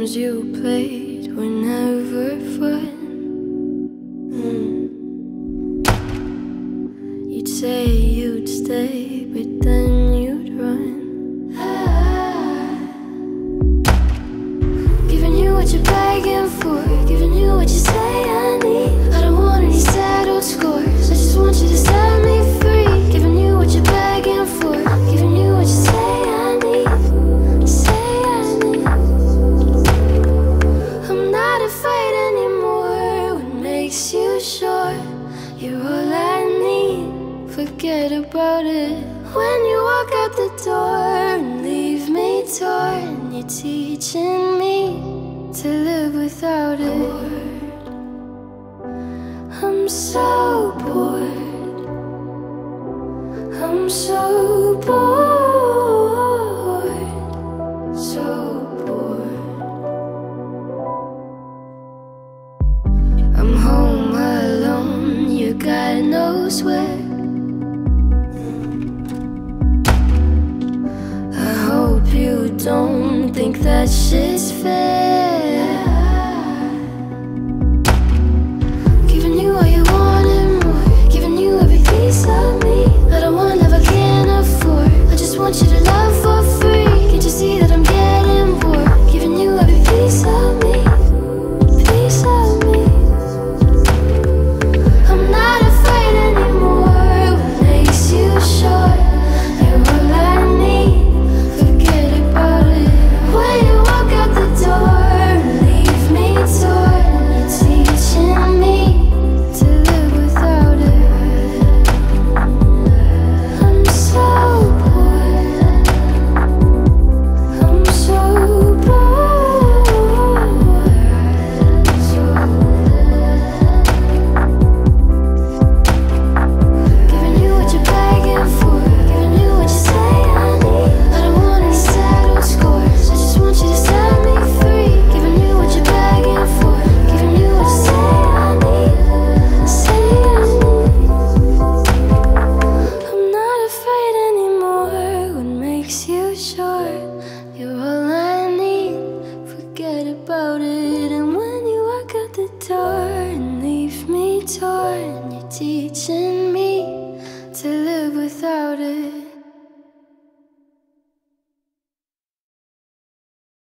games you played were never fun. You'd say you'd stay, but then you'd run. Giving you what you're begging for, giving you what you say I need. I don't want any settled scores, I just want you to set me free. Giving you what you're begging for, giving you what you say I need. Say I need. I'm not afraid anymore. What makes you sure you're all I need? Forget about it. When you walk out the door and leave me torn, you're teaching me to live without it. I'm so bored. I'm so bored. So bored. I'm home alone, you God knows where. I hope you don't think that shit's fair. Giving you all you want and more, giving you every piece of me. I don't want love I can't afford, I just want you to love for free. Can't you see that I'm getting bored? Giving you every piece of me, piece of me. I'm not afraid anymore. What makes you sure you're all I need? Forget about it. When you walk out the door, leave me torn. You're teaching me to live without it. I'm so bored. I'm so bored. Giving you what you're begging for, giving you what you say I need. I don't want any settled scores, I just want you to set me free. Giving you what you're begging for, giving you what you say I need. Say I need. I'm not afraid anymore. What makes you sure you're all